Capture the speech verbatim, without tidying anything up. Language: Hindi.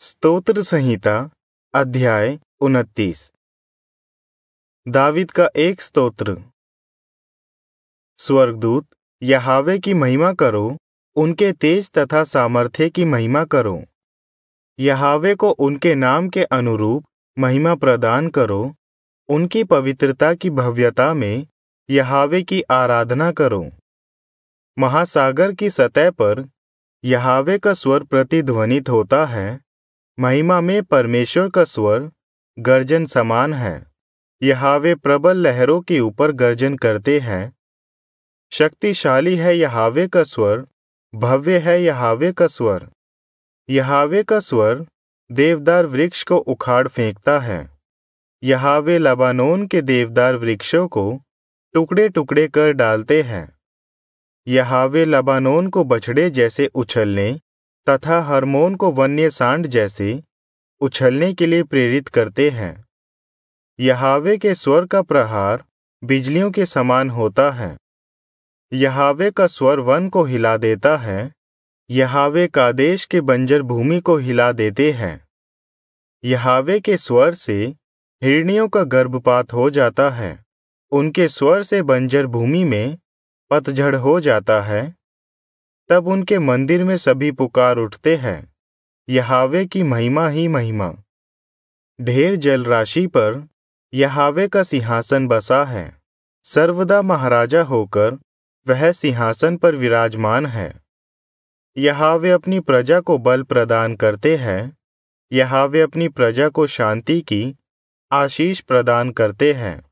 स्तोत्र संहिता अध्याय उनतीस। दावीद का एक स्तोत्र। स्वर्गदूत यहोवा की महिमा करो, उनके तेज तथा सामर्थ्य की महिमा करो। यहोवा को उनके नाम के अनुरूप महिमा प्रदान करो, उनकी पवित्रता की भव्यता में यहोवा की आराधना करो। महासागर की सतह पर यहोवा का स्वर प्रतिध्वनित होता है, महिमा में परमेश्वर का स्वर गर्जन समान है। यहोवा प्रबल लहरों के ऊपर गर्जन करते हैं। शक्तिशाली है यहोवा का स्वर, भव्य है यहोवा का स्वर। यहोवा का स्वर देवदार वृक्ष को उखाड़ फेंकता है। यहोवा लबानोन के देवदार वृक्षों को टुकड़े टुकड़े कर डालते हैं। यहोवा लबानोन को बछड़े जैसे उछलने तथा हर्मोन को वन्य सांड जैसे उछलने के लिए प्रेरित करते हैं। यहोवा के स्वर का प्रहार बिजलियों के समान होता है। यहोवा का स्वर वन को हिला देता है। यहोवा कादेश के बंजर भूमि को हिला देते हैं। यहोवा के स्वर से हिरनियों का गर्भपात हो जाता है। उनके स्वर से बंजर भूमि में पतझड़ हो जाता है। तब उनके मंदिर में सभी पुकार उठते हैं, यहोवा की महिमा ही महिमा। ढेर जलराशि पर यहोवा का सिंहासन बसा है। सर्वदा महाराजा होकर वह सिंहासन पर विराजमान है। यहोवा अपनी प्रजा को बल प्रदान करते हैं। यहोवा अपनी प्रजा को शांति की आशीष प्रदान करते हैं।